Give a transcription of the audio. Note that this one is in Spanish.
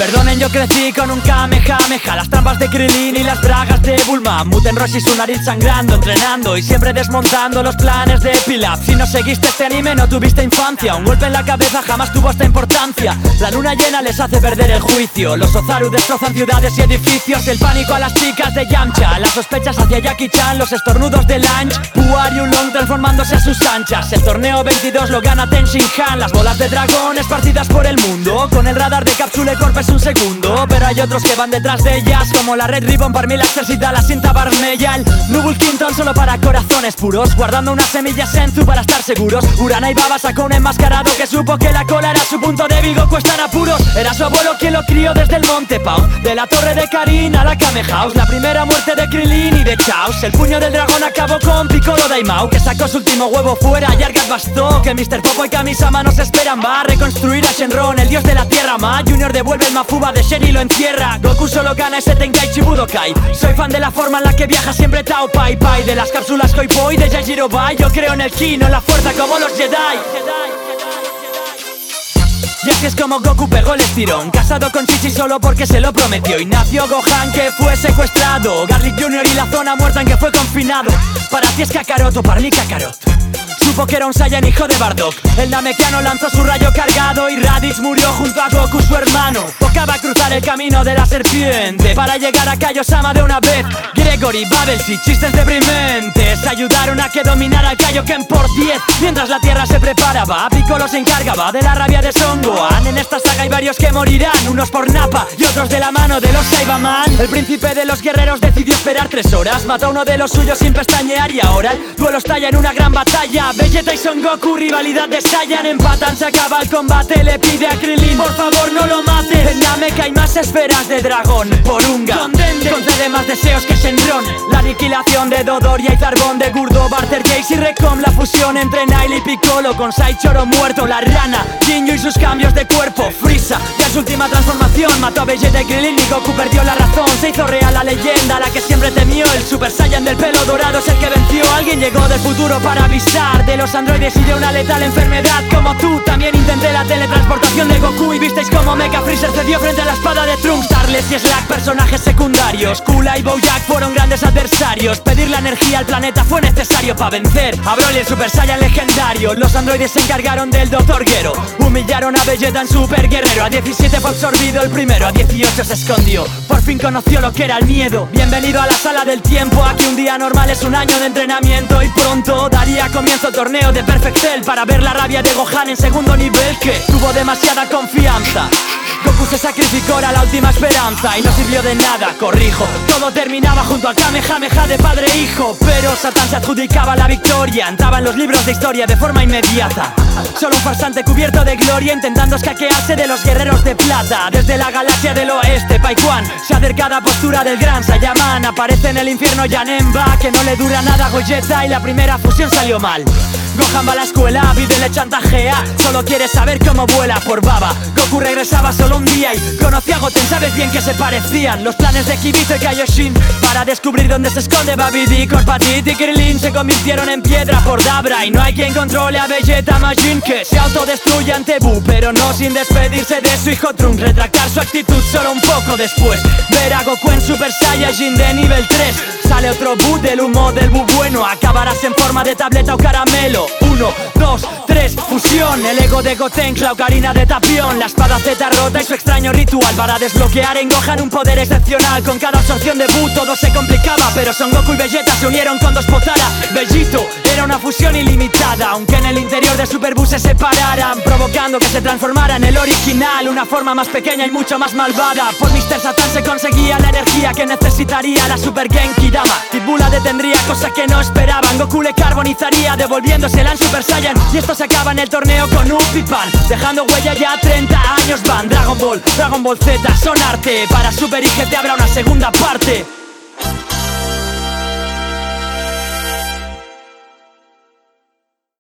Perdonen, yo crecí con un Kamehameha, las trampas de Krillin y las bragas de Bulma, Muten Roshi, su nariz sangrando, entrenando y siempre desmontando los planes de Pilaf. Si no seguiste este anime no tuviste infancia, un golpe en la cabeza jamás tuvo esta importancia. La luna llena les hace perder el juicio, los Ozaru destrozan ciudades y edificios, el pánico a las chicas de Yamcha, las sospechas hacia Jackie Chan, los estornudos de Lange, Puar y Ulong transformándose a sus anchas. El torneo 22 lo gana Ten Shin Han, las bolas de dragón esparcidas por el mundo, con el radar de Capsule Corp es un segundo, pero hay otros que van detrás de ellas, como la Red Ribbon, Parmil Access y la cinta Barmella, el Nubul Quinton solo para corazones puros, guardando unas semillas Senzu para estar seguros. Urana y Baba sacó un enmascarado que supo que la cola era su punto débil, Goku está en apuros. Era su abuelo quien lo crió desde el Monte Pau, de la torre de Karin a la Kame House, la primera muerte de Krillin y de Chaos. El puño del dragón acabó con Piccolo Daimao, que sacó su último huevo fuera y Argat bastó, que Mr. Popo y Kamisama nos esperan. Va a reconstruir a Shenron, el dios de la tierra. Ma Junior devuelve el Mafuba de Shen y lo encierra. Goku solo gana ese Tenkaichi Budokai. Soy fan de la forma en la que viaja siempre Tao Pai Pai, de las cápsulas Koi Poi de Yaijiro Bai. Yo creo en el Ki, no en la fuerza como los Jedi. Y así es como Goku pegó el estirón, casado con Chichi solo porque se lo prometió. Y nació Gohan, que fue secuestrado, Garlic Jr. y la zona muerta en que fue confinado. Para ti es Kakaroto, para mí Kakarot. Supo que era un Saiyan hijo de Bardock. El Namekiano lanzó su rayo cargado y Raditz murió junto a Goku su hermano. Tocaba cruzar el camino de la serpiente para llegar a Kaiosama de una vez. Gregory, Babels y chistes deprimentes ayudaron a que dominara a Kaioken por 10. Mientras la tierra se preparaba, Piccolo se encargaba de la rabia de Son Gohan. En esta saga hay varios que morirán, unos por Nappa y otros de la mano de los Saibaman. El príncipe de los guerreros decidió esperar 3 horas, mató a uno de los suyos sin pestañear y ahora el duelo estalla en una gran batalla. Vegeta y Son Goku, rivalidad de Saiyan, empatan, se acaba el combate, le pide a Krillin, por favor no lo mates. En Namek hay más esferas de dragón, Porunga concede más deseos que Shenron. La aniquilación de Dodoria y Zarbon, de Gurdo, Barter, Jace y Recom. La fusión entre Nile y Piccolo con Saichoro muerto, la rana, Jinyu y sus cambios de cuerpo. Frieza, ya en su última transformación, mató a Vegeta y Krillin y Goku perdió la razón. Se hizo real la leyenda, la que siempre temió. El Super Saiyan del pelo dorado es el que venció. Alguien llegó del futuro para avisar de los androides y de una letal enfermedad. Como tú, también intenté la teletransportación de Goku y visteis como Mecha Freezer cedió frente a la espada de Trunks. Starles y Slack, personajes secundarios. Kula y Bojack fueron grandes adversarios. Pedir la energía al planeta fue necesario para vencer a Broly, el Super Saiyan legendario. Los androides se encargaron del Dr. Gero, humillaron a Vegeta en Super Guerrero. A 17 fue absorbido el primero, a 18 se escondió. Por fin conoció lo que era el miedo. Bienvenido a la sala del tiempo, aquí un día normal es un año de entrenamiento. Y pronto daría comienzo el torneo de Perfect Cell para ver la rabia de Gohan en segundo nivel, que tuvo demasiada confianza. Goku se sacrificó, era la última esperanza y no sirvió de nada, corrijo. Todo terminaba junto al Kamehameha de padre e hijo, pero Satan se adjudicaba la victoria. Entraba en los libros de historia de forma inmediata. Solo un farsante cubierto de gloria intentando escaquearse de los guerreros de plata. Desde la galaxia del oeste, Pai Quan se acerca a la postura del gran Saiyaman. Aparece en el infierno Janemba, que no le dura nada a Gogeta y la primera fusión salió mal. Gohan va a la escuela, Videl le chantajea, solo quiere saber cómo vuela por baba. Goku regresaba solo un día y conoció a Goten, sabes bien que se parecían los planes de Kibito y Kaioshin para descubrir dónde se esconde Babidi. Corpatit y Krillin se convirtieron en piedra por Dabra y no hay quien controle a Vegeta Majin, que se autodestruye ante Buu, pero no sin despedirse de su hijo Trunks. Retractar su actitud solo un poco después, ver a Goku en Super Saiyajin de nivel 3. Sale otro Buu del humo del Buu bueno, acabarás en forma de tableta o caramelo. 1, 2, 3, fusión. El ego de Goten, la ocarina de Tapión. La espada Z rota y su extraño ritual para desbloquear en Gohan un poder excepcional. Con cada absorción de Buu todo se complicaba, pero Son Goku y Vegeta se unieron con 2 Potara. Vegito era una fusión ilimitada, aunque en el interior de Super Buu se separaran, provocando que se transformara en el original, una forma más pequeña y mucho más malvada. Por Mr. Satan se conseguía la energía que necesitaría la Super Genki Dama. Kid Buu la detendría, cosa que no esperaban. Goku le carbonizaría, devolviéndosela en Super Saiyan, y esto se acaba en el torneo con un Pipan, dejando huella ya 30 años van. Dragon Ball Z son arte, para Super y GT habrá una segunda parte.